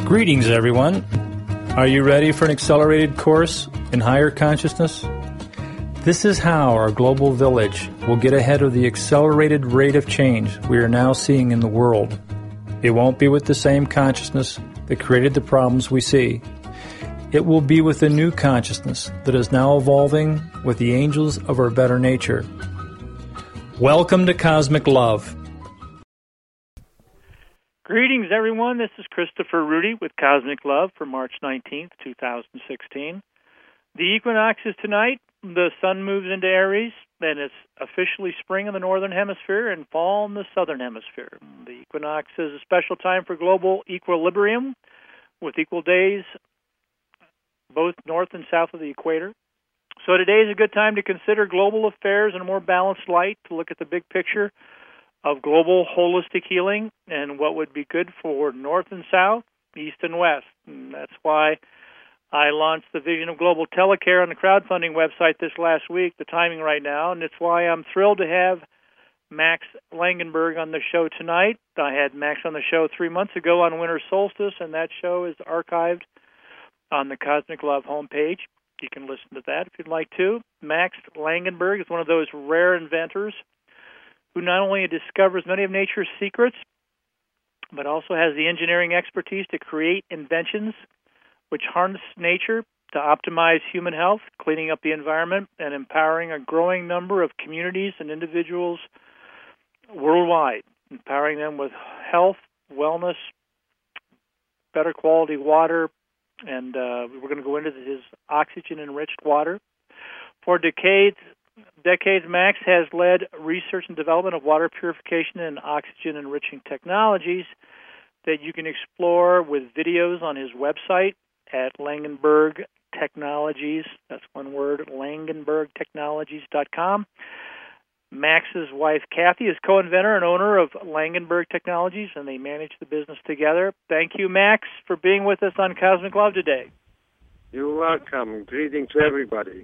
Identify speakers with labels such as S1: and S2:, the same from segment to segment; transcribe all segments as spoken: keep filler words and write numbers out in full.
S1: Greetings, everyone. Are you ready for an accelerated course in higher consciousness? This is how our global village will get ahead of the accelerated rate of change we are now seeing in the world. It won't be with the same consciousness that created the problems we see. It will be with a new consciousness that is now evolving with the angels of our better nature. Welcome to Cosmic Love.
S2: Greetings, everyone. This is Christopher Rudy with Cosmic Love for March nineteenth, two thousand sixteen. The equinox is tonight. The sun moves into Aries, and it's officially spring in the northern hemisphere and fall in the southern hemisphere. The equinox is a special time for global equilibrium with equal days both north and south of the equator. So today is a good time to consider global affairs in a more balanced light, to look at the big picture of global holistic healing and what would be good for north and south, east and west. And that's why I launched the Vision of Global Telecare on the crowdfunding website this last week, the timing right now, and it's why I'm thrilled to have Max Langenberg on the show tonight. I had Max on the show three months ago on winter solstice, and that show is archived on the Cosmic Love homepage. You can listen to that if you'd like to. Max Langenberg is one of those rare inventors who not only discovers many of nature's secrets, but also has the engineering expertise to create inventions which harness nature to optimize human health, cleaning up the environment, and empowering a growing number of communities and individuals worldwide, empowering them with health, wellness, better quality water, and uh, we're going to go into his oxygen-enriched water. For decades, decades, Max has led research and development of water purification and oxygen-enriching technologies that you can explore with videos on his website at Langenberg Technologies. That's one word, Langenberg Technologies dot com. Max's wife, Kathy, is co-inventor and owner of Langenberg Technologies, and they manage the business together. Thank you, Max, for being with us on Cosmic Love today.
S3: You're welcome. Greetings to everybody.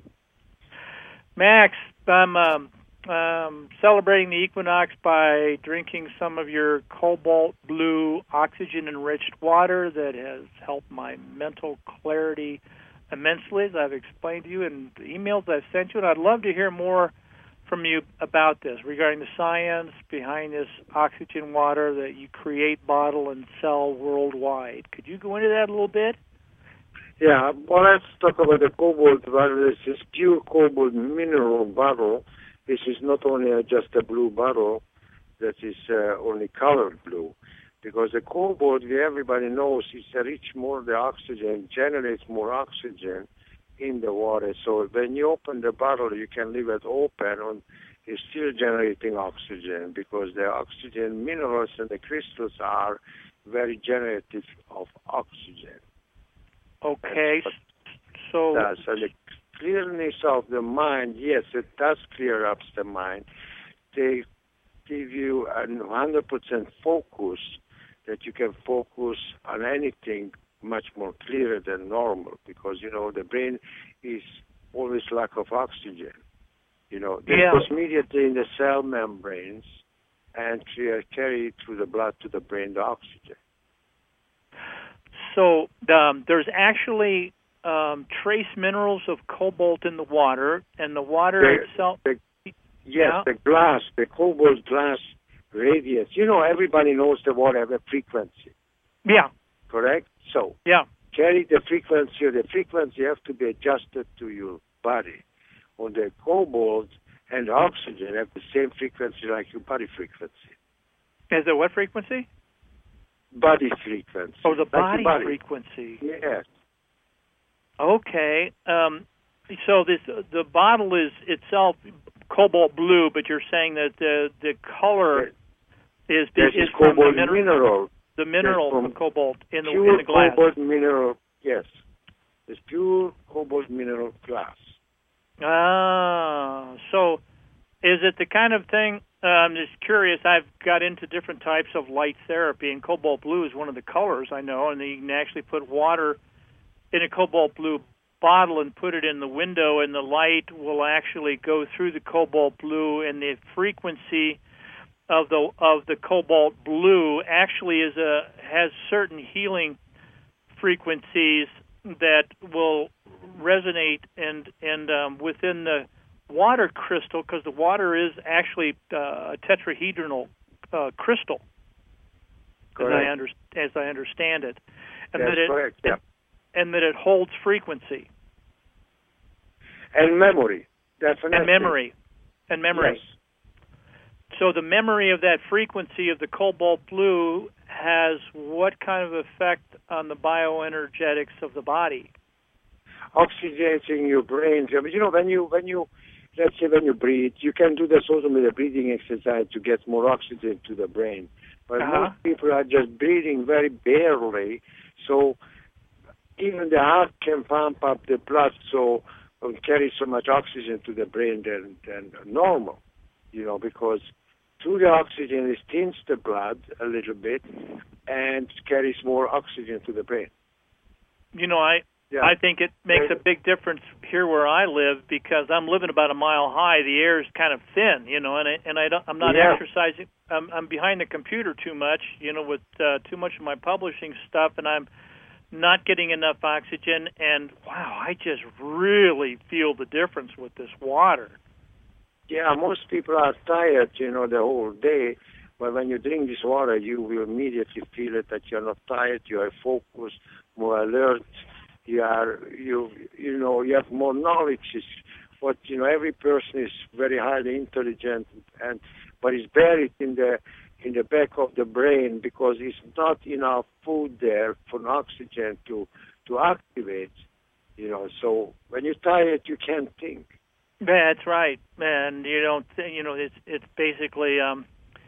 S2: Max, I'm um, um, celebrating the equinox by drinking some of your cobalt blue oxygen-enriched water that has helped my mental clarity immensely, as I've explained to you in the emails I've sent you, and I'd love to hear more from you about this, regarding the science behind this oxygen water that you create, bottle, and sell worldwide. Could you go into that a little bit?
S3: Yeah, well, let's talk about the cobalt bottle. This is pure cobalt mineral bottle. This is not only uh, just a blue bottle that is uh, only colored blue, because the cobalt, everybody knows, is rich more the oxygen, generates more oxygen in the water. So when you open the bottle, you can leave it open, and it's still generating oxygen, because the oxygen minerals and the crystals are very generative of oxygen.
S2: Okay, so...
S3: Uh, so the clearness of the mind, yes, it does clear up the mind. They give you a one hundred percent focus, that you can focus on anything much more clearer than normal, because, you know, the brain is always lack of oxygen. You know, it
S2: yeah.
S3: goes immediately in the cell membranes and carry through the blood to the brain the oxygen.
S2: So um, there's actually um, trace minerals of cobalt in the water, and the water
S3: the,
S2: itself...
S3: The, yes,
S2: yeah.
S3: the glass, the cobalt glass radiates. You know, everybody knows the water has a frequency.
S2: Yeah.
S3: Correct? So,
S2: yeah.
S3: carry the frequency. The frequency has to be adjusted to your body. On the cobalt and oxygen have the same frequency like your body frequency.
S2: Is it what frequency?
S3: Body frequency.
S2: Oh, the
S3: like
S2: body,
S3: body
S2: frequency.
S3: Yes.
S2: Okay. Um, so this the bottle is itself cobalt blue, but you're saying that the the color
S3: yes.
S2: is
S3: This
S2: is
S3: is
S2: from
S3: cobalt
S2: the mineral,
S3: mineral.
S2: the mineral
S3: from
S2: of cobalt in the
S3: pure
S2: in the glass.
S3: Cobalt mineral. Yes. It's pure cobalt mineral glass.
S2: Ah, so is it the kind of thing? Uh, I'm just curious. I've got into different types of light therapy, and cobalt blue is one of the colors I know. And you can actually put water in a cobalt blue bottle and put it in the window, and the light will actually go through the cobalt blue, and the frequency of the of the cobalt blue actually is a has certain healing frequencies that will resonate and and um, within the water crystal, because the water is actually uh, a tetrahedral uh, crystal, as I, under, as I understand it, and
S3: That's
S2: that it
S3: correct, yeah.
S2: and that it holds frequency
S3: and memory, definitely,
S2: and memory and memory.
S3: Yes.
S2: So the memory of that frequency of the cobalt blue has what kind of effect on the bioenergetics of the body?
S3: Oxygenating your brain. You know, when you when you let's say when you breathe, you can do this also with a breathing exercise to get more oxygen to the brain. But
S2: uh-huh.
S3: most people are just breathing very barely, so even the heart can pump up the blood so and carry so much oxygen to the brain than, than normal, you know, because through the oxygen it thins the blood a little bit and carries more oxygen to the brain.
S2: You know, I Yeah. I think it makes a big difference here where I live because I'm living about a mile high. The air is kind of thin, you know, and I, and I don't, I'm not
S3: yeah.
S2: exercising. I'm, I'm behind the computer too much, you know, with uh, too much of my publishing stuff, and I'm not getting enough oxygen. And wow, I just really feel the difference with this water.
S3: Yeah, most people are tired, you know, the whole day. But when you drink this water, you will immediately feel it that you're not tired. You are focused, more alert. You are, you, you know, you have more knowledge. It's what, you know, every person is very highly intelligent, and but it's buried in the in the back of the brain because it's not enough food there for oxygen to to activate. You know, so when you're tired, you can't think.
S2: That's right, and you don't, you know, it's it's basically um,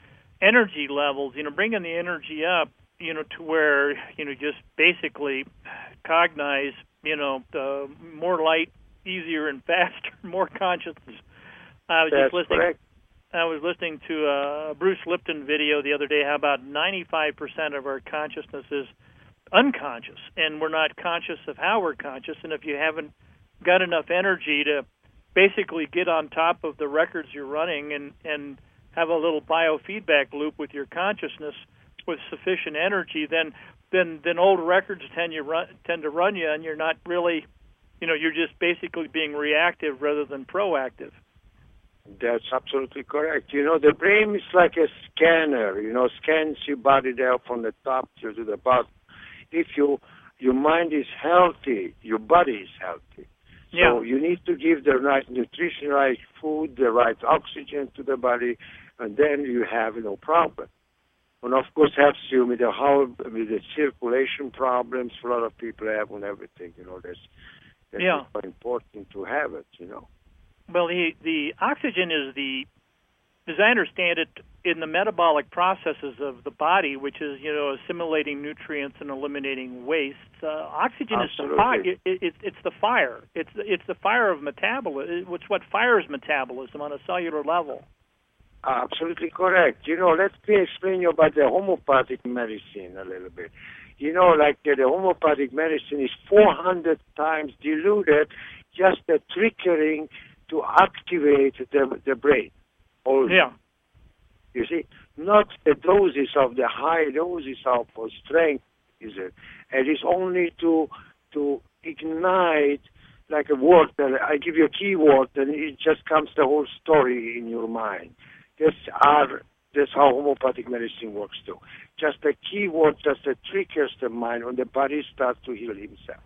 S2: energy levels. You know, bringing the energy up. You know, to where, you know, just basically cognize, you know, uh, more light, easier and faster, more consciousness. I was
S3: That's
S2: just listening.
S3: Correct.
S2: I was listening to a Bruce Lipton video the other day. How about ninety-five percent of our consciousness is unconscious, and we're not conscious of how we're conscious. And if you haven't got enough energy to basically get on top of the records you're running and and have a little biofeedback loop with your consciousness with sufficient energy, then then then old records tend you run, tend to run you, and you're not really, you know, you're just basically being reactive rather than proactive.
S3: That's absolutely correct. You know, the brain is like a scanner. You know, scans your body there from the top to the bottom. If you your mind is healthy, your body is healthy.
S2: Yeah.
S3: So you need to give the right nutrition, right food, the right oxygen to the body, and then you have no problem. And of course, helps you with the whole with the circulation problems a lot of people have and everything. You know, that's that's
S2: yeah.
S3: very important to have it. You know.
S2: Well, the the oxygen is the, as I understand it, in the metabolic processes of the body, which is, you know, assimilating nutrients and eliminating waste. Uh, oxygen
S3: Absolutely.
S2: is the fire. It, it, it's the fire. It's it's the fire of metabolism. It's what fires metabolism on a cellular level.
S3: Absolutely correct. You know, let me explain you about the homeopathic medicine a little bit. You know, like uh, the homeopathic medicine is four hundred times diluted, just the triggering to activate the the brain. Also.
S2: Yeah.
S3: You see, not the doses of the high doses of for strength, is it? It is only to to ignite like a word. I give you a keyword, and it just comes the whole story in your mind. This are that's how homeopathic medicine works too. Just a keyword, just a triggers the mind, and the body starts to heal himself.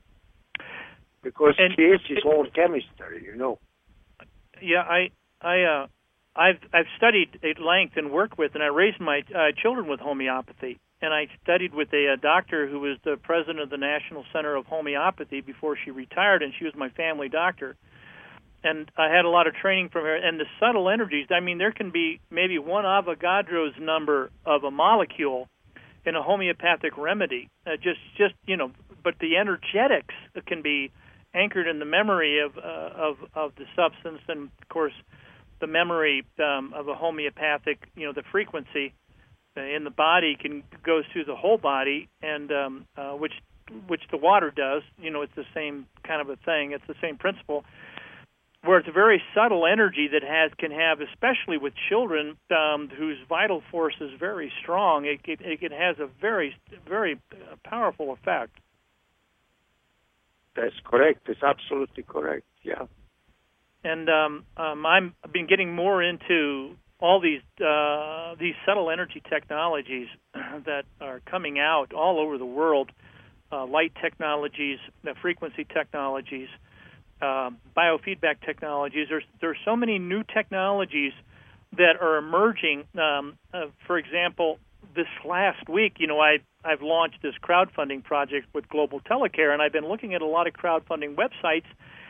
S3: Because
S2: and
S3: he is his own chemistry, you know.
S2: Yeah, I I uh, I've I've studied at length and worked with, and I raised my uh, children with homeopathy. And I studied with a, a doctor who was the president of the National Center of Homeopathy before she retired, and she was my family doctor. And I had a lot of training from her. And the subtle energies, I mean, there can be maybe one Avogadro's number of a molecule in a homeopathic remedy. Uh, just, just you know, but the energetics can be anchored in the memory of uh, of of the substance, and of course, the memory um, of a homeopathic, you know, the frequency uh, in the body can goes through the whole body, and um, uh, which which the water does. You know, it's the same kind of a thing. It's the same principle. Where it's a very subtle energy that has can have, especially with children um, whose vital force is very strong, it, it, it has a very, very powerful effect.
S3: that's correct. It's absolutely correct. Yeah.
S2: And um, um, I'm, I've been getting more into all these uh, these subtle energy technologies that are coming out all over the world, uh, light technologies, uh, frequency technologies, uh, biofeedback technologies. There's there's so many new technologies that are emerging. Um, uh, for example, this last week, you know, I I've launched this crowdfunding project with Global Telecare, and I've been looking at a lot of crowdfunding websites.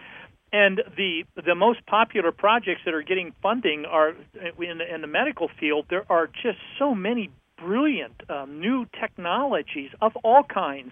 S2: And the the most popular projects that are getting funding are in the, in the medical field. There are just so many brilliant um, new technologies of all kinds,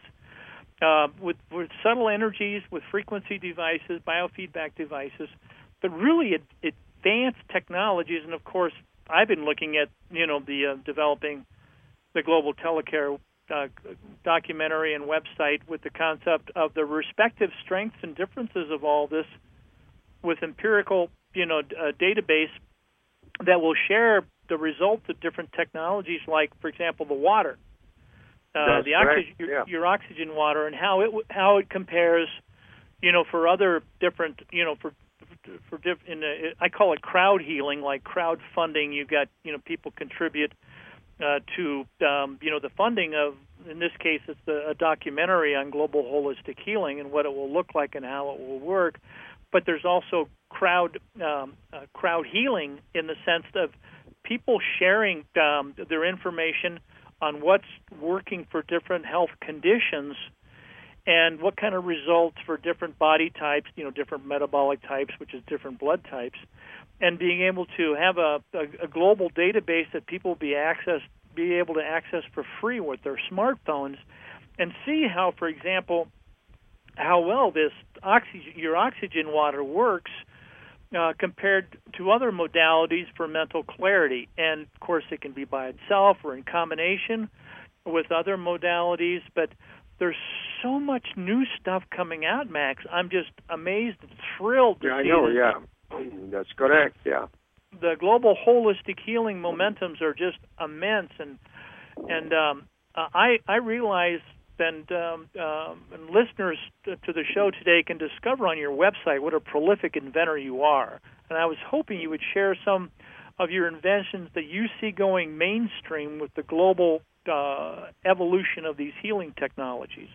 S2: uh, with, with subtle energies, with frequency devices, biofeedback devices, but really ad, advanced technologies. And of course, I've been looking at you know the uh, developing the Global Telecare uh, documentary and website with the concept of the respective strengths and differences of all this, with empirical, you know, uh, database that will share the results of different technologies, like, for example, the water, uh, the oxygen, your,
S3: yeah.
S2: your oxygen water, and how it how it compares, you know, for other different, you know, for for diff, in a, I call it crowd healing, like crowdfunding. You got, you know, people contribute uh, to, um, you know, the funding of. In this case, it's a, a documentary on global holistic healing and what it will look like and how it will work. But there's also crowd um, uh, crowd healing in the sense of people sharing um, their information on what's working for different health conditions and what kind of results for different body types, you know, different metabolic types, which is different blood types, and being able to have a, a, a global database that people will be access be able to access for free with their smartphones, and see how, for example, how well this oxygen, your oxygen water works uh, compared to other modalities for mental clarity. And, of course, it can be by itself or in combination with other modalities. But there's so much new stuff coming out, Max. I'm just amazed and thrilled to
S3: yeah,
S2: see
S3: I know,
S2: this.
S3: yeah. That's correct, yeah.
S2: The global holistic healing momentums are just immense. And, and um, I, I realize... And, um, um, and listeners to the show today can discover on your website what a prolific inventor you are. And I was hoping you would share some of your inventions that you see going mainstream with the global uh, evolution of these healing technologies.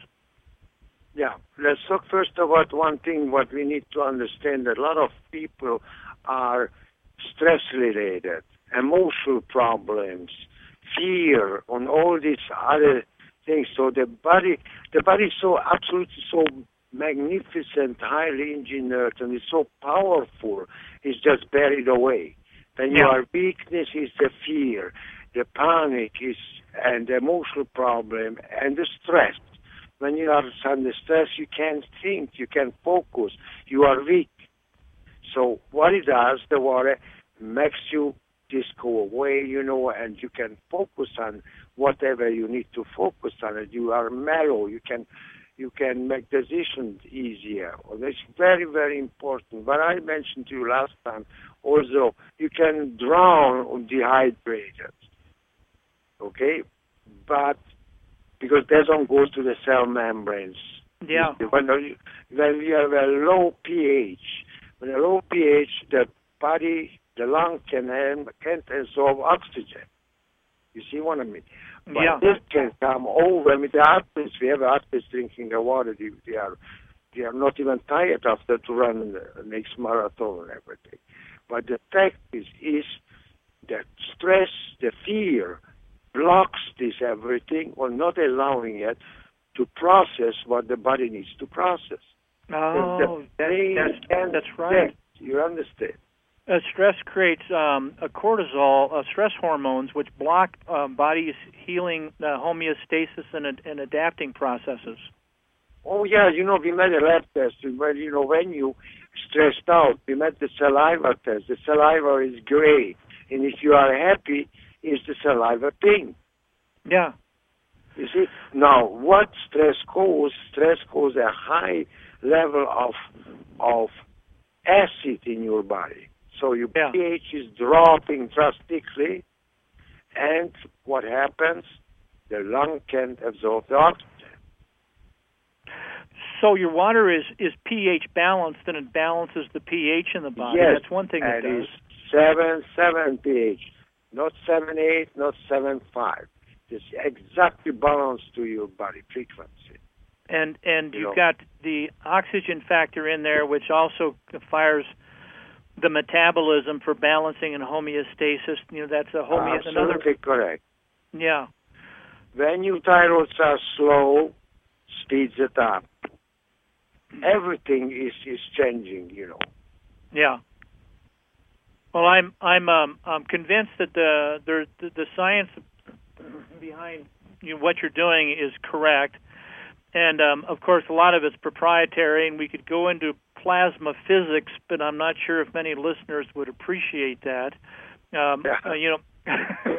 S3: Yeah, let's talk first about one thing. What we need to understand, that a lot of people are stress-related, emotional problems, fear, and all these other things. So the body, the body is so absolutely so magnificent, highly engineered, and it's so powerful. It's just buried away. Then
S2: Yeah.
S3: your weakness is the fear, the panic is, and the emotional problem, and the stress. When you are under stress, you can't think, you can't focus, you are weak. So what it does, the water makes you just go away, you know, and you can focus on whatever you need to focus on. It. You are mellow. You can, you can make decisions easier. And it's very, very important. But I mentioned to you last time, also, you can drown on dehydrated. Okay, but because they don't go to the cell membranes.
S2: Yeah.
S3: When you, when you have a low pH, when a low pH, the body, the lung can have, can't absorb oxygen. You see what I mean? But
S2: Yeah.
S3: this can come over. I mean, the athletes, we have athletes drinking the water. They, they are they are not even tired after to run the next marathon and everything. But the fact is, is that stress, the fear, blocks this everything, or not allowing it to process what the body needs to process.
S2: Oh,
S3: the brain
S2: that's,
S3: can't
S2: that's right.
S3: think. You understand?
S2: Uh, stress creates um, a cortisol, uh, stress hormones, which block um, body's healing uh, homeostasis and, and adapting processes.
S3: Oh, yeah, you know, we made a lab test. When, you know, when you stressed out, we made the saliva test. The saliva is gray. And if you are happy, it's the saliva pink.
S2: Yeah.
S3: You see? Now, what stress causes? Stress causes a high level of of acid in your body. So your
S2: Yeah.
S3: pH is dropping drastically. And what happens? The lung can't absorb the oxygen.
S2: So your water is, is pH balanced, and it balances the pH in the body.
S3: Yes,
S2: That's one thing it
S3: and
S2: does.
S3: it's seven, seven pH, not seven, eight, not seven, five. It's exactly balanced to your body frequency.
S2: And and
S3: You
S2: you've
S3: know.
S2: got the oxygen factor in there, which also fires the metabolism for balancing and homeostasis. You know, that's a homeostasis.
S3: Absolutely
S2: Another,
S3: correct.
S2: yeah.
S3: When your thyroids are slow, speeds it up. Everything is, is changing, you know.
S2: Yeah. Well, I'm I'm um, I'm convinced that the the the science behind you know, what you're doing is correct, and um, of course a lot of it's proprietary, and we could go into plasma physics, but I'm not sure if many listeners would appreciate that. Um,
S3: Yeah.
S2: uh, you know.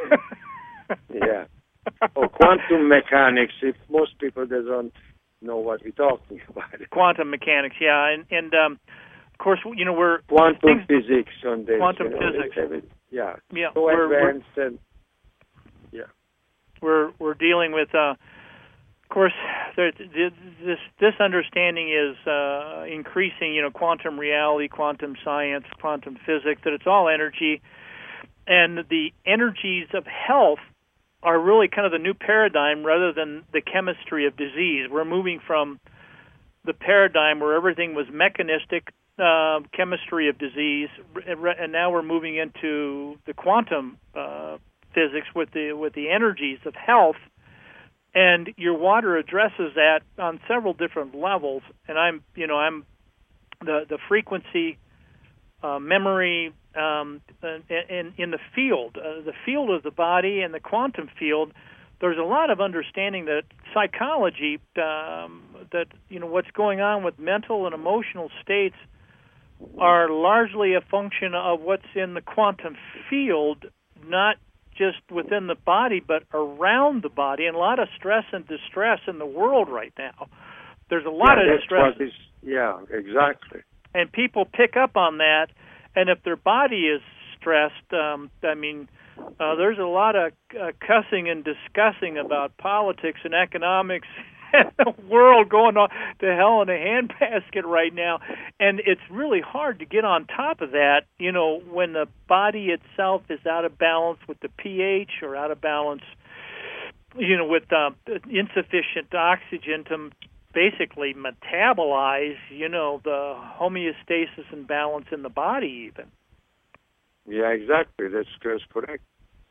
S3: Yeah. Or quantum mechanics, if most people don't know what we're talking about.
S2: Quantum mechanics, yeah, and and um, of course, you know, we're
S3: Quantum
S2: things,
S3: physics on this.
S2: Quantum
S3: you know,
S2: physics.
S3: it's, yeah.
S2: Yeah,
S3: So
S2: we're,
S3: advanced we're, and yeah.
S2: We're we're dealing with, uh, of course, there, this this understanding is uh, increasing. You know, quantum reality, quantum science, quantum physics. That it's all energy, and the energies of health are really kind of the new paradigm rather than the chemistry of disease. We're moving from the paradigm where everything was mechanistic, uh, chemistry of disease, and now we're moving into the quantum uh, physics with the with the energies of health. And your water addresses that on several different levels. And I'm, you know, I'm the the frequency, uh, memory, um, in in the field, uh, the field of the body and the quantum field. There's a lot of understanding that psychology, um, that you know what's going on with mental and emotional states, are largely a function of what's in the quantum field, not just within the body, but around the body, and a lot of stress and distress in the world right now. There's a lot
S3: yeah,
S2: of
S3: that's
S2: distress.
S3: What is, yeah, exactly.
S2: And people pick up on that, and if their body is stressed, um, I mean, uh, there's a lot of uh, cussing and discussing about politics and economics and the world going on to hell in a handbasket right now. And it's really hard to get on top of that, you know, when the body itself is out of balance with the pH or out of balance, you know, with uh, insufficient oxygen to basically metabolize, you know, the homeostasis and balance in the body even.
S3: Yeah, exactly. That's, that's correct.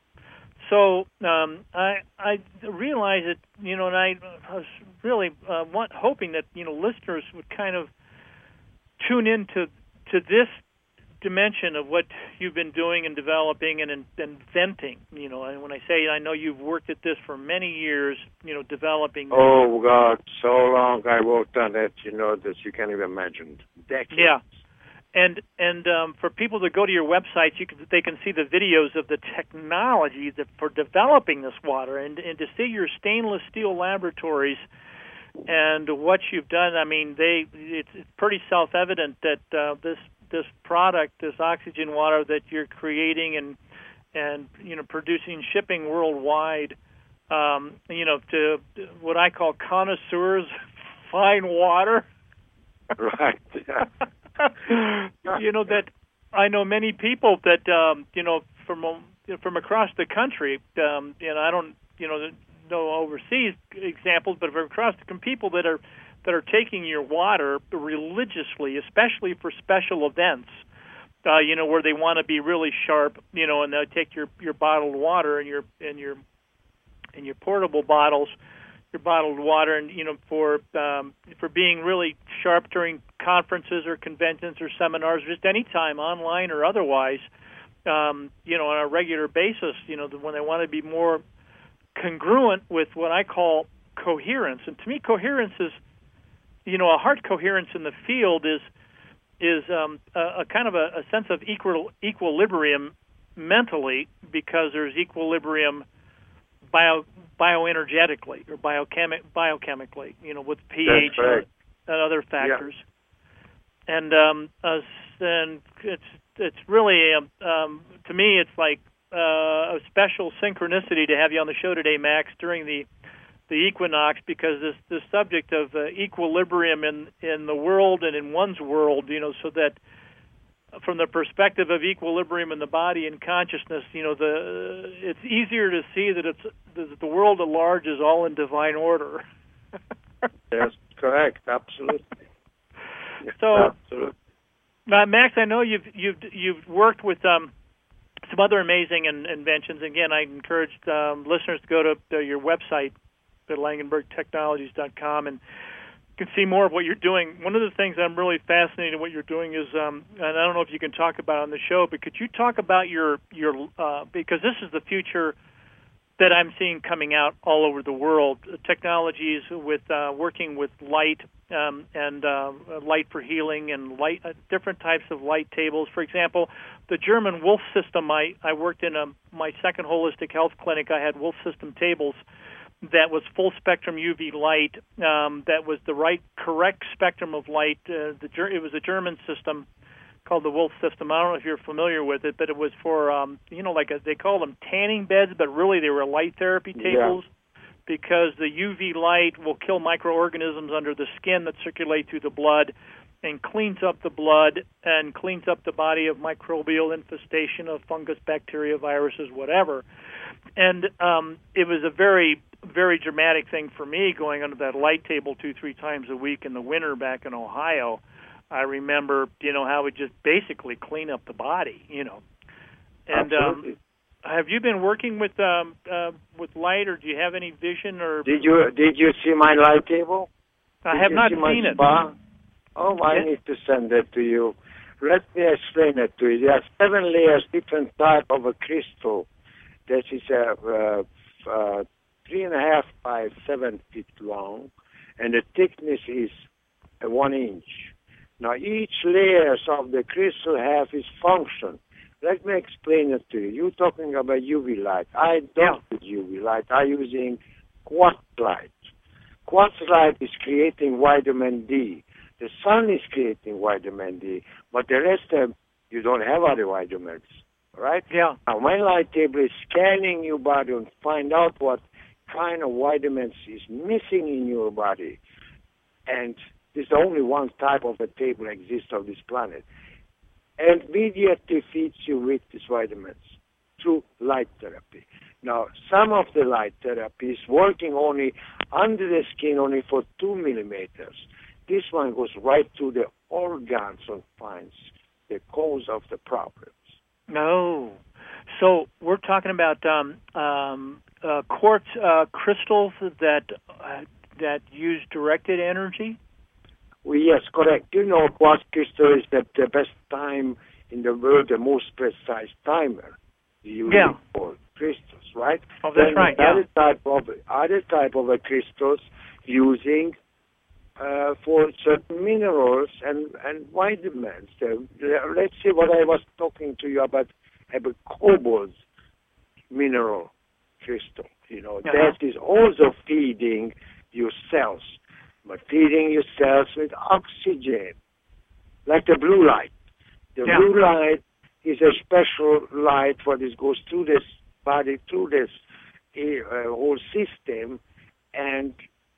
S2: So um, I I realize that, you know, and I was really uh, want, hoping that, you know, listeners would kind of tune into to this dimension of what you've been doing and developing and in, inventing, you know. And when I say I know you've worked at this for many years, you know, developing.
S3: Oh, God, so long I worked on it, you know, that you can't even imagine. Decades.
S2: Yeah. And and um, for people to go to your websites, you can, they can see the videos of the technology that for developing this water, and and to see your stainless steel laboratories and what you've done. I mean, they it's, it's pretty self-evident that uh, this this product, this oxygen water that you're creating and and you know producing, shipping worldwide, um, you know, to what I call connoisseurs, fine water.
S3: Right. Yeah.
S2: You know that I know many people that um, you know from from across the country. Um, you know, I don't you know know overseas examples, but from across the people that are that are taking your water religiously, especially for special events. Uh, you know, where they want to be really sharp. You know, and they take your your bottled water and your and your and your portable bottles. Your bottled water, and you know, for um, for being really sharp during conferences or conventions or seminars, just any time, online or otherwise, um, you know, on a regular basis. You know, when they want to be more congruent with what I call coherence. And to me, coherence is, you know, a heart coherence in the field is is um, a, a kind of a, a sense of equal equilibrium mentally, because there's equilibrium bio bioenergetically or biochemi- biochemically, you know, with pH
S3: right.
S2: and other factors.
S3: Yeah.
S2: And um, uh, and it's it's really um, um, to me it's like uh, a special synchronicity to have you on the show today, Max, during the the equinox, because this this subject of uh, equilibrium in in the world and in one's world, you know, so that from the perspective of equilibrium in the body and consciousness, you know, the it's easier to see that it's that the world at large is all in divine order.
S3: That's correct. Absolutely.
S2: So,
S3: Absolutely.
S2: Uh, Max, I know you've you've you've worked with um, some other amazing in, inventions. Again, I encourage um, listeners to go to, to your website at langenberg technologies dot com and you can see more of what you're doing. One of the things I'm really fascinated in what you're doing is, um, and I don't know if you can talk about it on the show, but could you talk about your your uh, because this is the future that I'm seeing coming out all over the world, technologies with uh, working with light um, and uh, light for healing and light uh, different types of light tables. For example, the German Wolf system. I, I worked in a, my second holistic health clinic. I had Wolf system tables that was full spectrum U V light. Um, that was the right correct spectrum of light. Uh, the it was a German system called the Wolf system. I don't know if you're familiar with it, but it was for, um, you know, like a, they call them tanning beds, but really they were light therapy tables yeah. because the U V light will kill microorganisms under the skin that circulate through the blood and cleans up the blood and cleans up the body of microbial infestation of fungus, bacteria, viruses, whatever. And um, it was a very, very dramatic thing for me going under that light table two, three times a week in the winter back in Ohio. I remember, you know, how it just basically clean up the body, you know. And um, have you been working with um, uh, with light, or do you have any vision? Or
S3: did you did you see my light table?
S2: I
S3: did
S2: have not
S3: see
S2: seen it.
S3: Spa? Oh, I
S2: yeah.
S3: need to send that to you. Let me explain it to you. There are seven layers, different type of a crystal. That is a uh, uh, three and a half by seven feet long, and the thickness is uh, one inch. Now, each layers of the crystal have its function. Let me explain it to you. You're talking about U V light. I don't
S2: yeah.
S3: use U V light. I'm using quartz light. Quartz light is creating vitamin D. The sun is creating vitamin D, but the rest of you don't have other vitamins, right?
S2: Yeah.
S3: Now, my light table is scanning your body and find out what kind of vitamins is missing in your body. And there's only one type of a table exists on this planet. And immediately feeds you with these vitamins through light therapy. Now, some of the light therapy is working only under the skin only for two millimeters. This one goes right to the organs and finds the cause of the problems.
S2: No. So we're talking about um, um, uh, quartz uh, crystals that uh, that use directed energy?
S3: Well, yes, correct. You know, quartz crystal is the, the best time in the world, the most precise timer you
S2: yeah.
S3: need for crystals, right?
S2: Oh, that's
S3: then
S2: right.
S3: Other
S2: yeah.
S3: type of other type of a crystals using uh, for certain minerals and and vitamins. So, let's see what I was talking to you about about cobalt mineral crystal. You know,
S2: uh-huh.
S3: that is also feeding your cells. But feeding your cells with oxygen, like the blue light. The
S2: yeah.
S3: blue light is a special light for this goes through this body, through this uh, whole system, and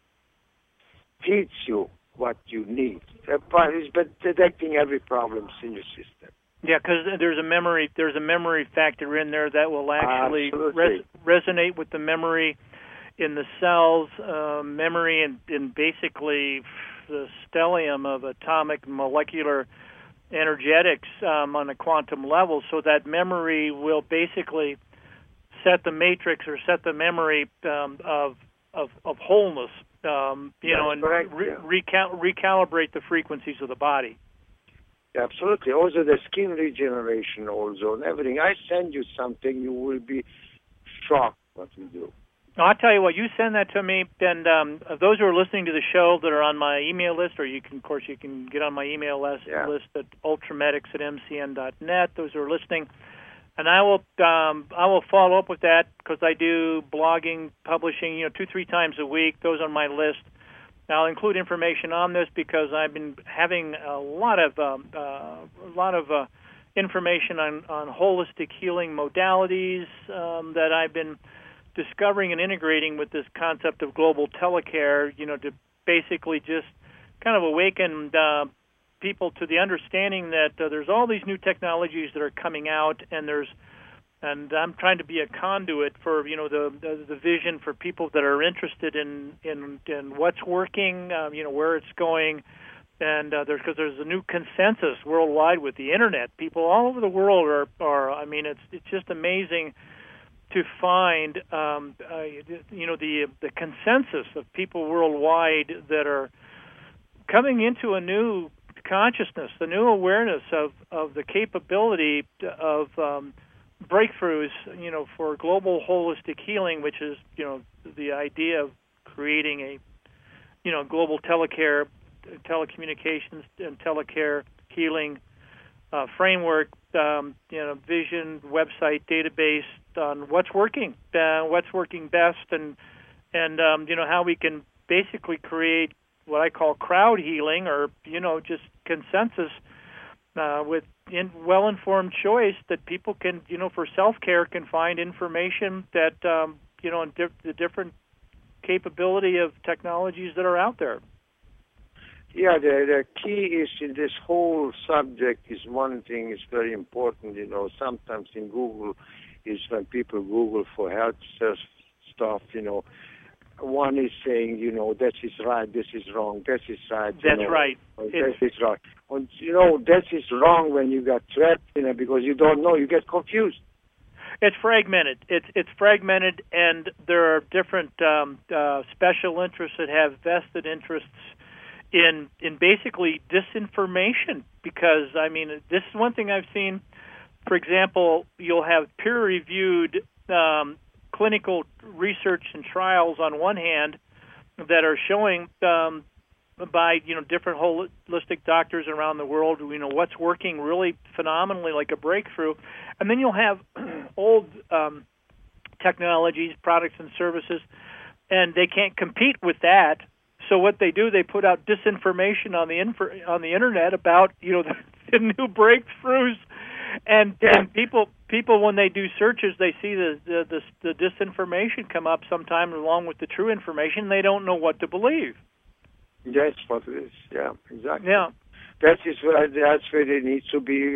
S3: feeds you what you need. It's been detecting every problem in your system.
S2: Yeah, because there's a memory. There's a memory factor in there that will actually res- resonate with the memory in the cells, uh, memory in, in basically the stellium of atomic molecular energetics um, on a quantum level, so that memory will basically set the matrix or set the memory um, of, of of wholeness, um, you
S3: That's
S2: know, and
S3: correct,
S2: re-
S3: yeah.
S2: recal- recalibrate the frequencies of the body.
S3: Absolutely. Also the skin regeneration also and everything. I send you something, you will be shocked what we do.
S2: I'll tell you what, you send that to me, and um, those who are listening to the show that are on my email list, or you can, of course, you can get on my email list,
S3: yeah.
S2: list at ultramedics at m c n dot net. Those who are listening, and I will um, I will follow up with that because I do blogging, publishing, you know, two three times a week. Those on my list. I'll include information on this because I've been having a lot of um, uh, a lot of uh, information on, on holistic healing modalities um, that I've been discovering and integrating with this concept of global telecare, you know, to basically just kind of awaken uh, people to the understanding that uh, there's all these new technologies that are coming out, and there's and I'm trying to be a conduit for, you know, the the, the vision for people that are interested in in, in what's working, um, you know, where it's going, and uh, there's because there's a new consensus worldwide with the internet. People all over the world are are I mean, it's it's just amazing to find, um, uh, you know, the the consensus of people worldwide that are coming into a new consciousness, the new awareness of, of the capability of um, breakthroughs, you know, for global holistic healing, which is, you know, the idea of creating a, you know, global telecare, telecommunications and telecare healing uh, framework, um, you know, vision, website, database on what's working, uh, what's working best, and and um, you know, how we can basically create what I call crowd healing, or, you know, just consensus uh, with in well-informed choice that people can, you know, for self-care can find information that, um, you know, in di- the different capability of technologies that are out there.
S3: Yeah, the, the key is in this whole subject is one thing is very important, you know, sometimes in Google is when people Google for health stuff, you know, one is saying, you know, this is right, this is wrong, this is right.
S2: That's
S3: you know,
S2: right.
S3: This is right. And, you know, this is wrong when you get trapped in it because you don't know, you get confused.
S2: It's fragmented. It's it's fragmented, and there are different um, uh, special interests that have vested interests in in basically disinformation. Because, I mean, this is one thing I've seen. For example, you'll have peer-reviewed um, clinical research and trials on one hand that are showing um, by, you know, different holistic doctors around the world, you know, what's working really phenomenally, like a breakthrough. And then you'll have old um, technologies, products and services, and they can't compete with that. So what they do, they put out disinformation on the inf- on the internet about, you know, the, the new breakthroughs. And,
S3: yeah.
S2: and people, people when they do searches, they see the, the the the disinformation come up sometimes along with the true information. They don't know what to believe.
S3: That's what it is. Yeah, exactly.
S2: Yeah,
S3: that is where that's where they need to be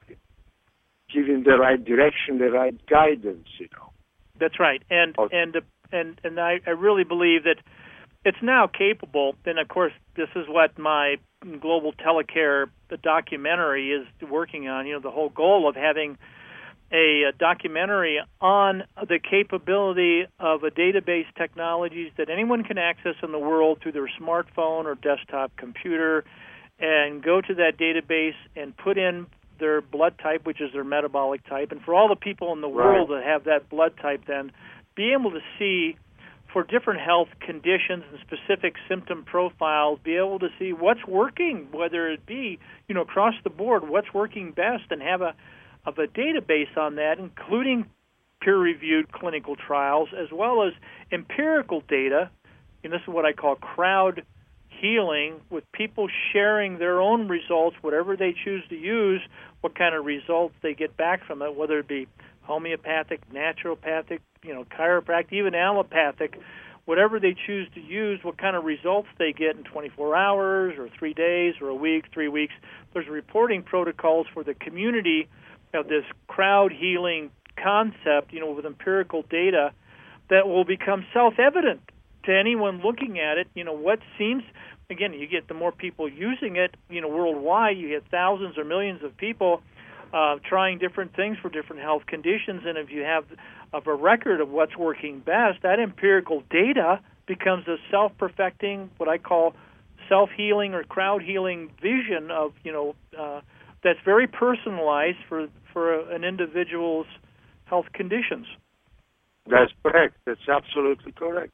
S3: given the right direction, the right guidance. You know.
S2: That's right. And
S3: okay.
S2: and and and I, I really believe that it's now capable. And of course, this is what my Global Telecare the documentary is working on. You know, the whole goal of having a, a documentary on the capability of a database technologies that anyone can access in the world through their smartphone or desktop computer, and go to that database and put in their blood type, which is their metabolic type, and for all the people in the
S3: right.
S2: world that have that blood type, then be able to see for different health conditions and specific symptom profiles, be able to see what's working, whether it be, you know, across the board, what's working best, and have a of a database on that, including peer-reviewed clinical trials, as well as empirical data. And this is what I call crowd healing, with people sharing their own results, whatever they choose to use, what kind of results they get back from it, whether it be homeopathic, naturopathic, you know, chiropractic, even allopathic, whatever they choose to use, what kind of results they get in twenty-four hours or three days or a week, three weeks. There's reporting protocols for the community of this crowd healing concept, you know, with empirical data that will become self-evident to anyone looking at it. You know, what seems, again, you get the more people using it, you know, worldwide, you get thousands or millions of people uh, trying different things for different health conditions, and if you have of a record of what's working best, that empirical data becomes a self-perfecting, what I call self-healing or crowd-healing vision of, you know, uh, that's very personalized for for an individual's health conditions.
S3: That's correct. That's absolutely correct.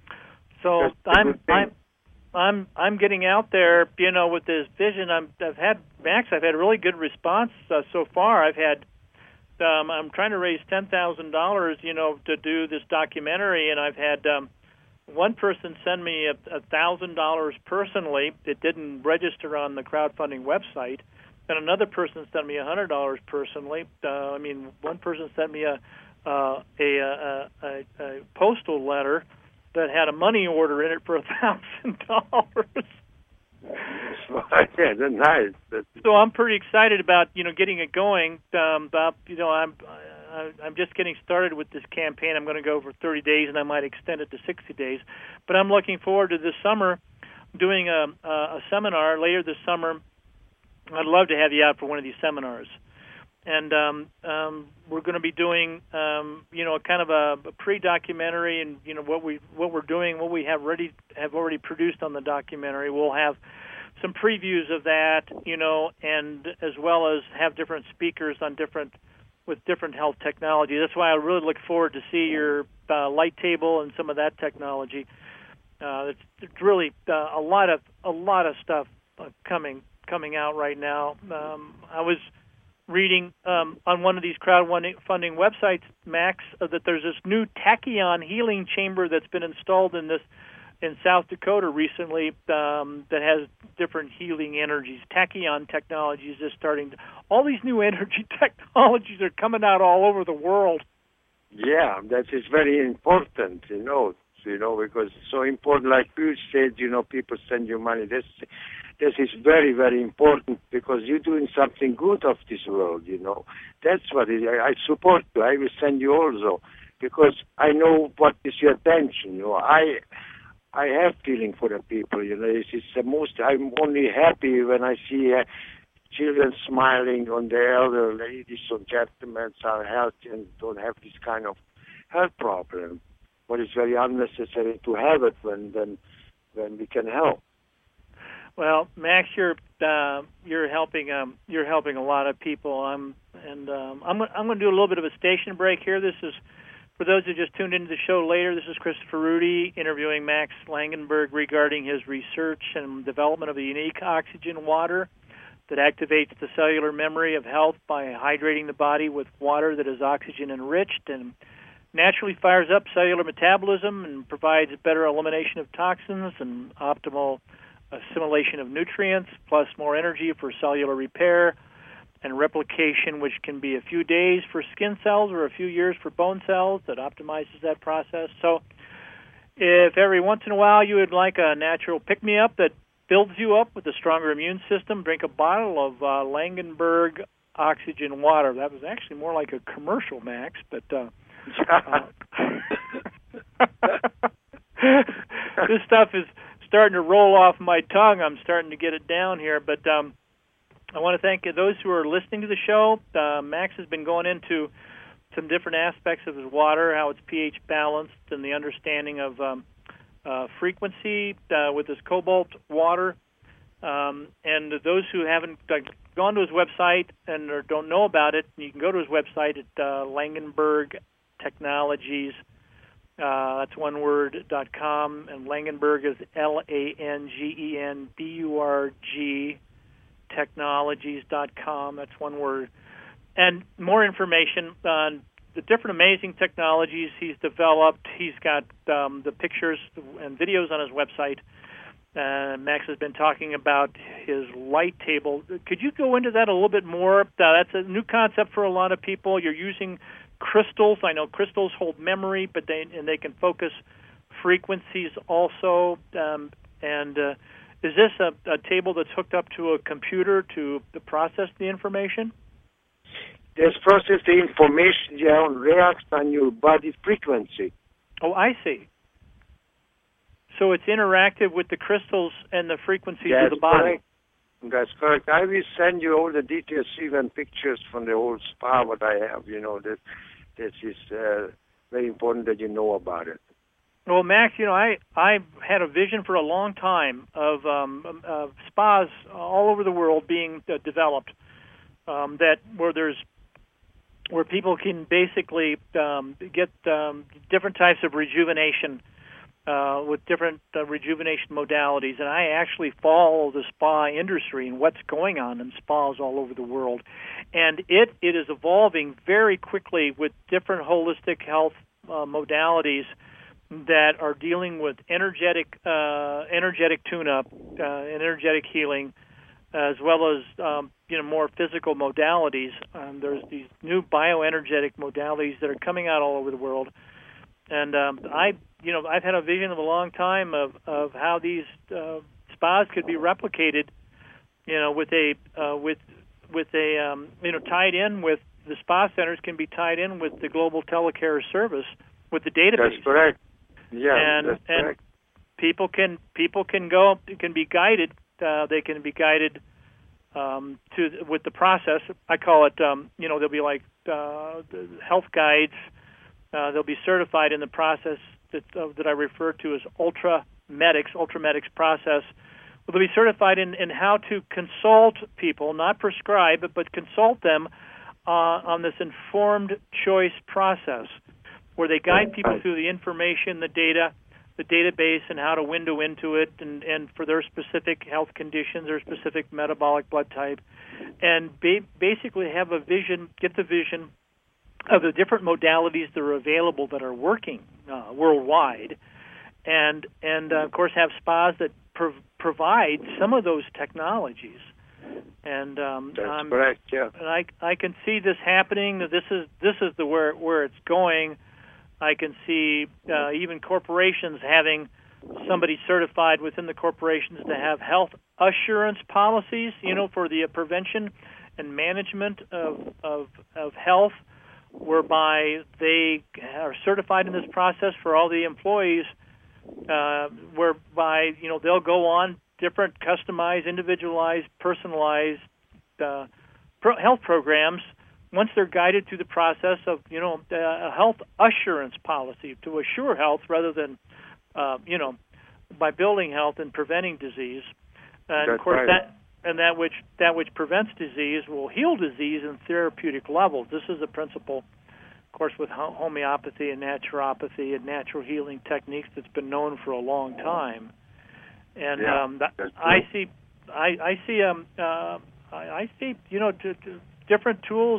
S2: So I'm I'm I'm I'm getting out there, you know, with this vision. I'm, I've had Max. I've had a really good response uh, so far. I've had um, I'm trying to raise ten thousand dollars, you know, to do this documentary, and I've had um, one person send me a thousand dollars personally. It didn't register on the crowdfunding website. And another person sent me a hundred dollars personally. Uh, I mean, one person sent me a, uh, a, a, a, a postal letter that had a money order in it for a thousand dollars.
S3: Yeah, that's nice. That's...
S2: So I'm pretty excited about you know getting it going. Um, Bob, you know I'm I, I'm just getting started with this campaign. I'm going to go for thirty days, and I might extend it to sixty days. But I'm looking forward to this summer doing a, a seminar later this summer. I'd love to have you out for one of these seminars. And um, um, we're going to be doing, um, you know, kind of a, a pre-documentary, and you know what we what we're doing, what we have ready have already produced on the documentary. We'll have some previews of that, you know, and as well as have different speakers on different with different health technology. That's why I really look forward to see your uh, light table and some of that technology. Uh, it's, it's really uh, a lot of a lot of stuff uh, coming coming out right now. Um, I was reading um, on one of these crowdfunding websites, Max, uh, that there's this new tachyon healing chamber that's been installed in this in South Dakota recently um, that has different healing energies. Tachyon technology is just starting to, all these new energy technologies are coming out all over the world.
S3: Yeah, that is very important, you know, you know, because it's so important. Like you said, you know, people send you money. This, this is very, very important because you're doing something good of this world, you know. That's what it is. I, I support you. I will send you also because I know what is your attention. You know, I, I have feeling for the people. You know, this is the most. I'm only happy when I see uh, children smiling on the elder ladies or gentlemen are healthy and don't have this kind of health problem. But it's very unnecessary to have it when when, when we can help.
S2: Well, Max, you're uh, you're helping um, you're helping a lot of people. I'm and um, I'm I'm going to do a little bit of a station break here. This is for those who just tuned into the show later. This is Christopher Rudy interviewing Max Langenberg regarding his research and development of a unique oxygen water that activates the cellular memory of health by hydrating the body with water that is oxygen enriched and naturally fires up cellular metabolism and provides better elimination of toxins and optimal assimilation of nutrients, plus more energy for cellular repair and replication, which can be a few days for skin cells or a few years for bone cells. That optimizes that process. So if every once in a while you would like a natural pick-me-up that builds you up with a stronger immune system, drink a bottle of uh, Langenberg oxygen water. That was actually more like a commercial, Max, but uh, uh, this stuff is starting to roll off my tongue. I'm starting to get it down here, but um, I want to thank those who are listening to the show. Uh, Max has been going into some different aspects of his water, how it's pH balanced, and the understanding of um, uh, frequency uh, with his cobalt water. Um, and those who haven't uh, gone to his website and or don't know about it, you can go to his website at uh, Langenberg Technologies. Uh, that's one word, dot com, and Langenberg is L A N G E N B U R G, technologies dot com, that's one word. And more information on the different amazing technologies he's developed. He's got um, the pictures and videos on his website. Uh, Max has been talking about his light table. Could you go into that a little bit more? Uh, that's a new concept for a lot of people. You're using crystals. I know crystals hold memory, but they and they can focus frequencies also. Um, and uh, is this a, a table that's hooked up to a computer to, to process the information?
S3: This process the information, yeah, reacts on your body frequency.
S2: Oh, I see. So it's interactive with the crystals and the frequencies
S3: That's
S2: of the body.
S3: Correct. That's correct. I will send you all the details, even pictures from the whole spa, what I have. You know, that this is uh, very important that you know about it.
S2: Well, Max, you know, I I had a vision for a long time of um, uh, spas all over the world being uh, developed um, that where there's where people can basically um, get um, different types of rejuvenation. Uh, with different uh, rejuvenation modalities, and I actually follow the spa industry and what's going on in spas all over the world. And it, it is evolving very quickly with different holistic health uh, modalities that are dealing with energetic uh, energetic tune-up, uh, energetic healing, as well as um, you know more physical modalities. Um, there's these new bioenergetic modalities that are coming out all over the world, and um, I you know I've had a vision of a long time of of how these uh, spas could be replicated, you know, with a uh, with with a um, you know tied in with the spa centers can be tied in with the global telecare service with the database.
S3: That's correct. Yeah,
S2: and
S3: that's
S2: and
S3: correct.
S2: people can people can go can be guided. Uh, they can be guided um, to with the process. I call it, um, you know, they'll be like uh, health guides. Uh, they'll be certified in the process that uh, that I refer to as Ultra Medics, Ultra Medics process. They'll be certified in, in how to consult people, not prescribe, but, but consult them uh, on this informed choice process, where they guide people through the information, the data, the database, and how to window into it, and, and for their specific health conditions or specific metabolic blood type, and ba- basically have a vision, get the vision of the different modalities that are available that are working uh, worldwide, and and uh, of course have spas that prov- provide some of those technologies. And um,
S3: that's
S2: um,
S3: correct. Yeah,
S2: and I I can see this happening. This is this is the where where it's going. I can see uh, even corporations having somebody certified within the corporations to have health assurance policies, you know, for the uh, prevention and management of, of of health, whereby they are certified in this process for all the employees, uh, whereby, you know, they'll go on different customized, individualized, personalized uh, pro- health programs once they're guided through the process of, you know, a health assurance policy to assure health rather than, uh, you know, by building health and preventing disease. And
S3: That's
S2: of course,
S3: right.
S2: that and that which that which prevents disease will heal disease in therapeutic levels. This is a principle, of course, with homeopathy and naturopathy and natural healing techniques that's been known for a long time. And
S3: yeah,
S2: um, that, I see, I, I see, um, uh, I, I see, you know, t- t- different tools.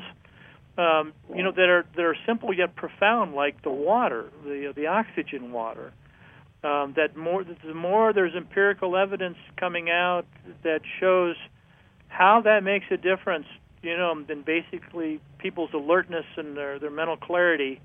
S2: Um, you know, that are that are simple yet profound, like the water, the the oxygen water. Um, that more the more there's empirical evidence coming out that shows how that makes a difference. You know, in basically people's alertness and their their mental clarity,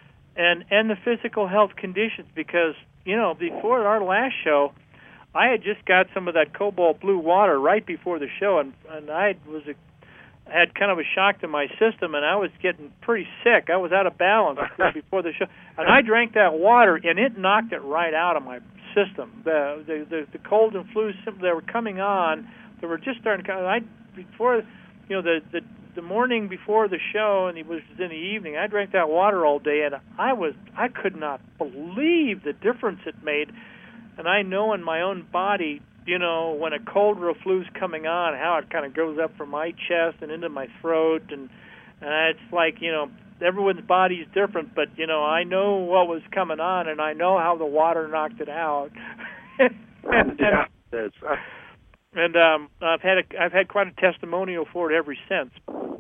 S2: and and the physical health conditions. Because you know, before our last show, I had just got some of that cobalt blue water right before the show, and and I was a had kind of a shock to my system, and I was getting pretty sick. I was out of balance before the show, and I drank that water, and it knocked it right out of my system. The the the, the cold and flu symptoms that were coming on, they were just starting to come. I before, you know, the the the morning before the show, and it was in the evening. I drank that water all day, and I was I could not believe the difference it made. And I know in my own body, you know, when a cold or a flu's coming on, how it kind of goes up from my chest and into my throat, and and it's like, you know, everyone's body's different, but you know, I know what was coming on, and I know how the water knocked it out. and,
S3: yeah, that's right.
S2: And um, I've had a, I've had quite a testimonial for it ever since.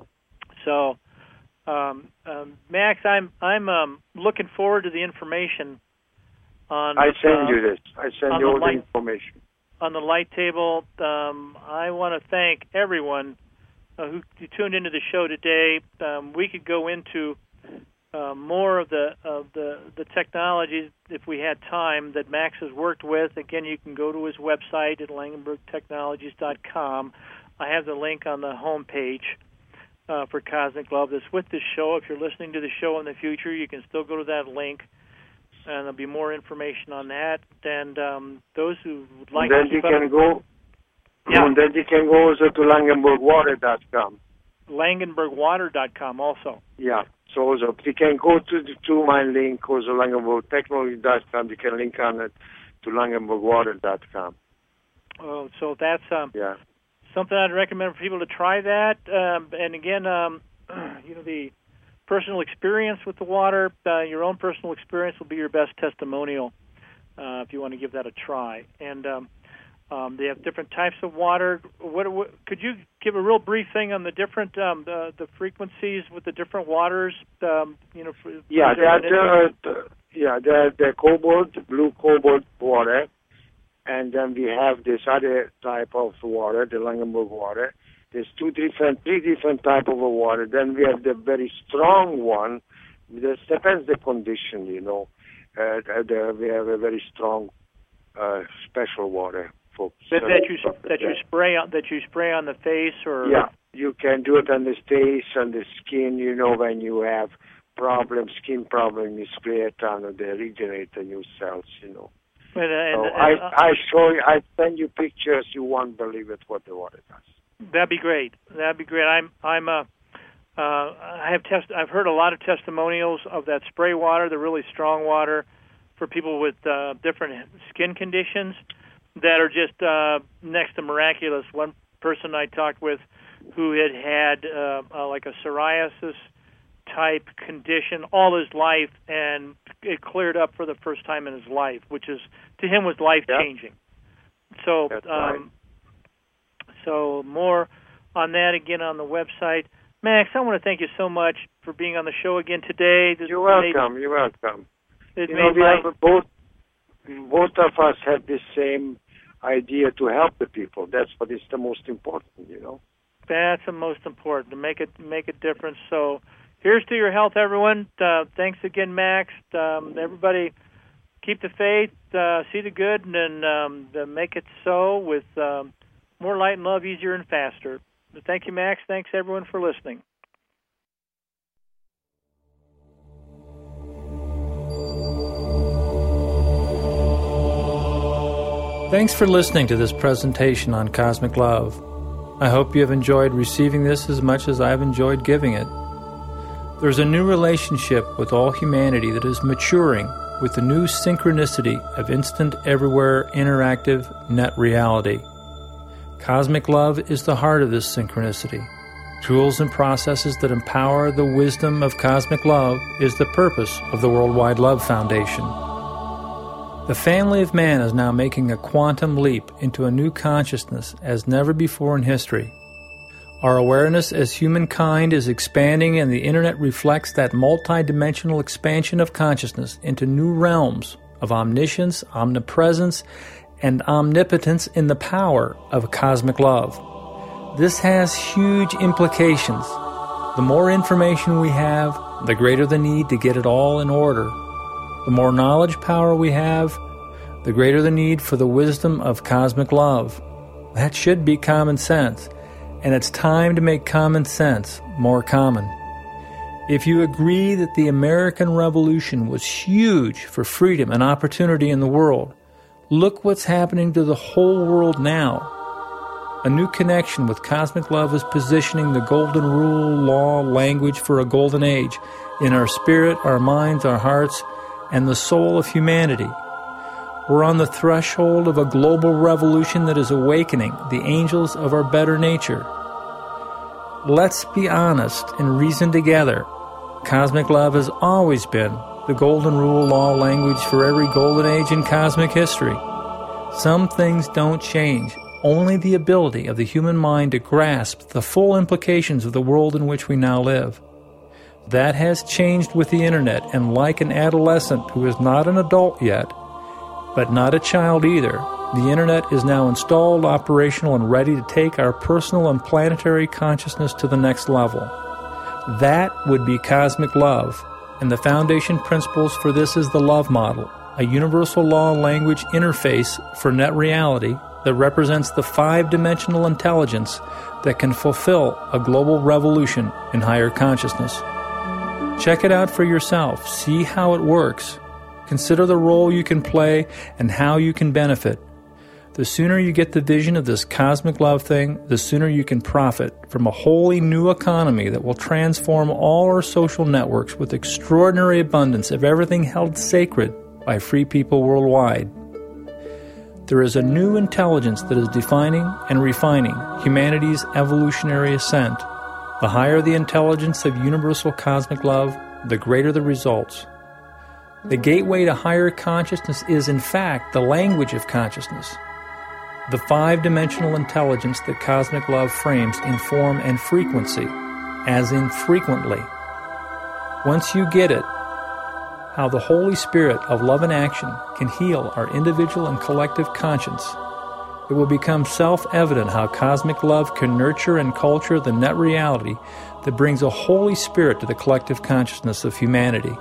S2: So, um, um, Max, I'm I'm um, looking forward to the information on.
S3: I send
S2: uh,
S3: you this. I send you
S2: the
S3: all the
S2: light-
S3: information.
S2: On the light table. um, I want to thank everyone uh, who, who tuned into the show today. Um, we could go into uh, more of the of the, the technologies if we had time that Max has worked with. Again, you can go to his website at langenberg technologies dot com. I have the link on the home page uh, for Cosmic Love that's with this show. If you're listening to the show in the future, you can still go to that link, and there'll be more information on that. And um, those who would like
S3: and then
S2: to
S3: you
S2: keep
S3: can
S2: up,
S3: go.
S2: Yeah.
S3: And then you can go also to langenberg water dot com.
S2: langenberg water dot com also.
S3: Yeah. So also, you can go to the, to my link, also langenberg technology dot com. You can link on it to langenberg water dot com.
S2: Oh, so that's um,
S3: Yeah.
S2: something I'd recommend for people to try that. Um, and again, um, you know, the personal experience with the water, uh, your own personal experience will be your best testimonial uh, if you want to give that a try. And um, um, they have different types of water. What, what could you give a real brief thing on the different um, the, the frequencies with the different waters? Um, you know, for,
S3: Yeah,
S2: for
S3: there, there, uh, yeah, there, there cobalt, blue cobalt water, And then we have this other type of water, the Langenburg water. There's two different, three different type of water. Then we have the very strong one. This depends the condition, you know. Uh, the, we have a very strong, uh, special water for
S2: that, that you that you spray on that you spray on the face, or
S3: yeah, you can do it on the face, on the skin. You know, when you have problem, skin problem, you spray it on the regenerate the new cells. You know.
S2: And, and,
S3: so
S2: and,
S3: I
S2: uh,
S3: I show you, I send you pictures. You won't believe it what the water does.
S2: That'd be great. That'd be great. I'm I'm a. Uh, I have test. I've heard a lot of testimonials of that spray water, the really strong water, for people with uh, different skin conditions that are just uh, next to miraculous. One person I talked with who had had uh, uh, like a psoriasis type condition all his life, and it cleared up for the first time in his life, which is to him was life changing. Yep. So,
S3: That's
S2: um,
S3: right.
S2: so more on that again on the website. Max, I want to thank you so much for being on the show again today. This
S3: You're welcome.
S2: made,
S3: You're welcome.
S2: It
S3: you know,
S2: made
S3: we
S2: my,
S3: have both. Both of us have the same idea to help the people. That's what is the most important. You know.
S2: That's the most important, to make it make a difference. So, here's to your health, everyone. Uh, thanks again, Max. Um, everybody, keep the faith, uh, see the good, and um, the make it so with um, more light and love, easier and faster. Thank you, Max. Thanks, everyone, for listening.
S1: Thanks for listening to this presentation on Cosmic Love. I hope you have enjoyed receiving this as much as I've enjoyed giving it. There's a new relationship with all humanity that is maturing with the new synchronicity of instant, everywhere, interactive net reality. Cosmic Love is the heart of this synchronicity. Tools and processes that empower the wisdom of Cosmic Love is the purpose of the Worldwide Love Foundation. The family of man is now making a quantum leap into a new consciousness as never before in history. Our awareness as humankind is expanding, and the Internet reflects that multidimensional expansion of consciousness into new realms of omniscience, omnipresence, and omnipotence in the power of cosmic love. This has huge implications. The more information we have, the greater the need to get it all in order. The more knowledge power we have, the greater the need for the wisdom of cosmic love. That should be common sense, and it's time to make common sense more common. If you agree that the American Revolution was huge for freedom and opportunity in the world, look what's happening to the whole world now. A new connection with cosmic love is positioning the golden rule, law, language for a golden age in our spirit, our minds, our hearts, and the soul of humanity. We're on the threshold of a global revolution that is awakening the angels of our better nature. Let's be honest and reason together. Cosmic love has always been the golden rule, law, language for every golden age in cosmic history. Some things don't change, only the ability of the human mind to grasp the full implications of the world in which we now live. That has changed with the Internet, and like an adolescent who is not an adult yet, but not a child either, the Internet is now installed, operational, and ready to take our personal and planetary consciousness to the next level. That would be cosmic love. And the foundation principles for this is the love model, a universal law language interface for net reality that represents the five-dimensional intelligence that can fulfill a global revolution in higher consciousness. Check it out for yourself. See how it works. Consider the role you can play and how you can benefit. The sooner you get the vision of this cosmic love thing, the sooner you can profit from a wholly new economy that will transform all our social networks with extraordinary abundance of everything held sacred by free people worldwide. There is a new intelligence that is defining and refining humanity's evolutionary ascent. The higher the intelligence of universal cosmic love, the greater the results. The gateway to higher consciousness is, in fact, the language of consciousness. The five-dimensional intelligence that cosmic love frames in form and frequency, as in frequently. Once you get it, how the Holy Spirit of love and action can heal our individual and collective conscience. It will become self-evident how cosmic love can nurture and culture the net reality that brings a Holy Spirit to the collective consciousness of humanity.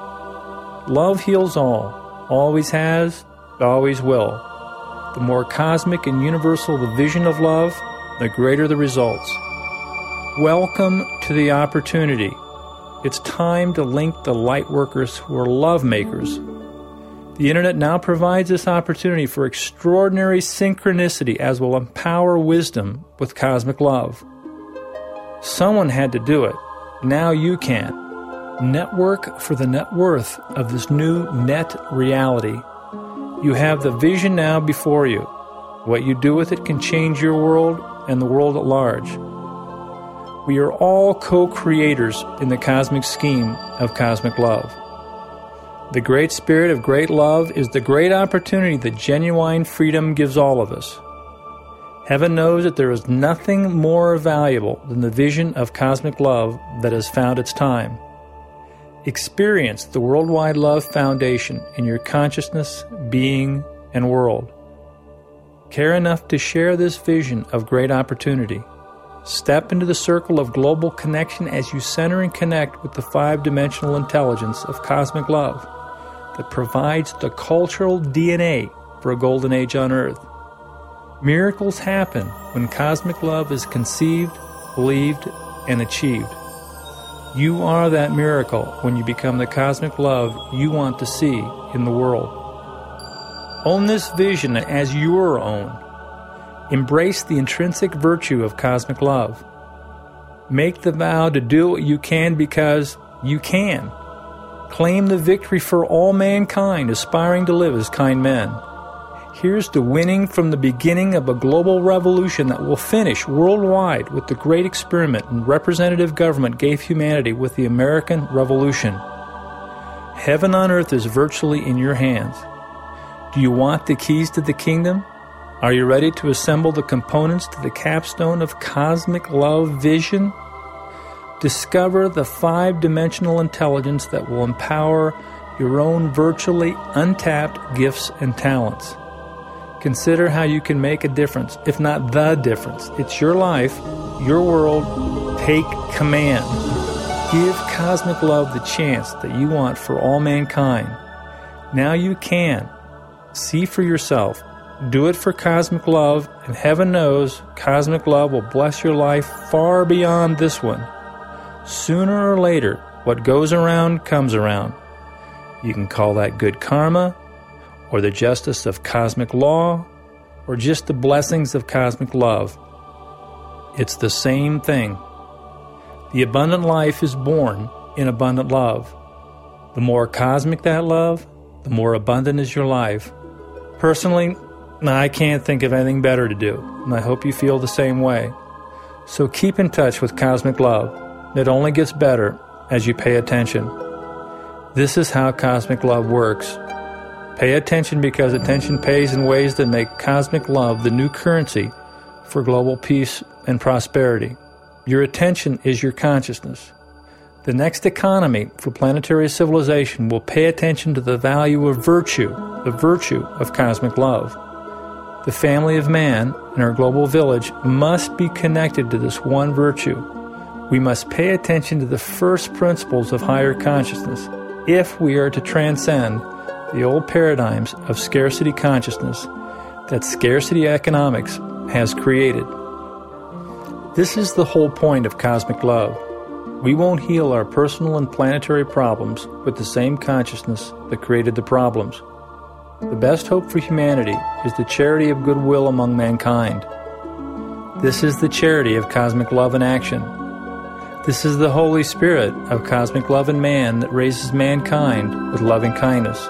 S1: Love heals all, always has, always will. The more cosmic and universal the vision of love, the greater the results. Welcome to the opportunity. It's time to link the light workers who are love makers. The Internet now provides this opportunity for extraordinary synchronicity as will empower wisdom with cosmic love. Someone had to do it. Now you can. Network for the net worth of this new net reality. You have the vision now before you. What you do with it can change your world and the world at large. We are all co-creators in the cosmic scheme of cosmic love. The great spirit of great love is the great opportunity that genuine freedom gives all of us. Heaven knows that there is nothing more valuable than the vision of cosmic love that has found its time. Experience the Worldwide Love Foundation in your consciousness, being, and world. Care enough to share this vision of great opportunity. Step into the circle of global connection as you center and connect with the five-dimensional intelligence of cosmic love that provides the cultural D N A for a golden age on Earth. Miracles happen when cosmic love is conceived, believed, and achieved. You are that miracle when you become the cosmic love you want to see in the world. Own this vision as your own. Embrace the intrinsic virtue of cosmic love. Make the vow to do what you can because you can. Claim the victory for all mankind aspiring to live as kind men. Here's to winning from the beginning of a global revolution that will finish worldwide with the great experiment and representative government gave humanity with the American Revolution. Heaven on earth is virtually in your hands. Do you want the keys to the kingdom? Are you ready to assemble the components to the capstone of cosmic love vision? Discover the five-dimensional intelligence that will empower your own virtually untapped gifts and talents. Consider how you can make a difference, if not the difference. It's your life, your world. Take command. Give cosmic love the chance that you want for all mankind. Now you can. See for yourself. Do it for cosmic love, and heaven knows cosmic love will bless your life far beyond this one. Sooner or later, what goes around comes around. You can call that good karma, or the justice of cosmic law, or just the blessings of cosmic love. It's the same thing. The abundant life is born in abundant love. The more cosmic that love, the more abundant is your life. Personally, I can't think of anything better to do, and I hope you feel the same way. So keep in touch with cosmic love. It only gets better as you pay attention. This is how cosmic love works. Pay attention because attention pays in ways that make cosmic love the new currency for global peace and prosperity. Your attention is your consciousness. The next economy for planetary civilization will pay attention to the value of virtue, the virtue of cosmic love. The family of man in our global village must be connected to this one virtue. We must pay attention to the first principles of higher consciousness if we are to transcend the old paradigms of scarcity consciousness that scarcity economics has created. This is the whole point of cosmic love. We won't heal our personal and planetary problems with the same consciousness that created the problems. The best hope for humanity is the charity of goodwill among mankind. This is the charity of cosmic love in action. This is the Holy Spirit of cosmic love in man that raises mankind with loving kindness.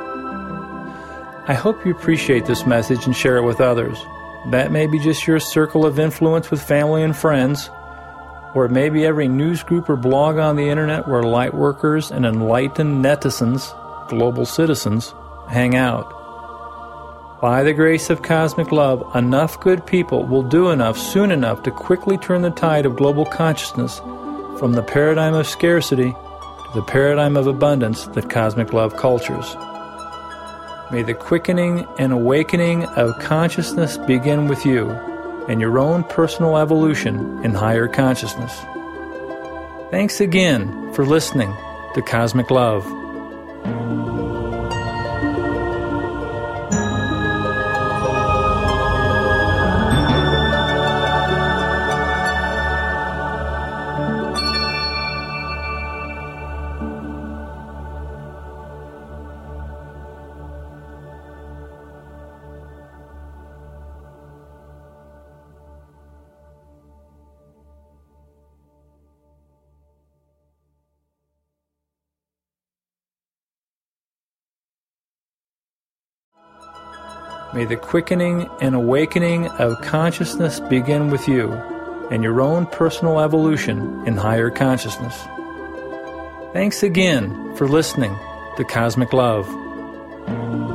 S1: I hope you appreciate this message and share it with others. That may be just your circle of influence with family and friends, or it may be every news group or blog on the internet where light workers and enlightened netizens, global citizens, hang out. By the grace of cosmic love, enough good people will do enough soon enough to quickly turn the tide of global consciousness from the paradigm of scarcity to the paradigm of abundance that Cosmic Love cultures. May the quickening and awakening of consciousness begin with you and your own personal evolution in higher consciousness. Thanks again for listening to Cosmic Love. May the quickening and awakening of consciousness begin with you and your own personal evolution in higher consciousness. Thanks again for listening to Cosmic Love.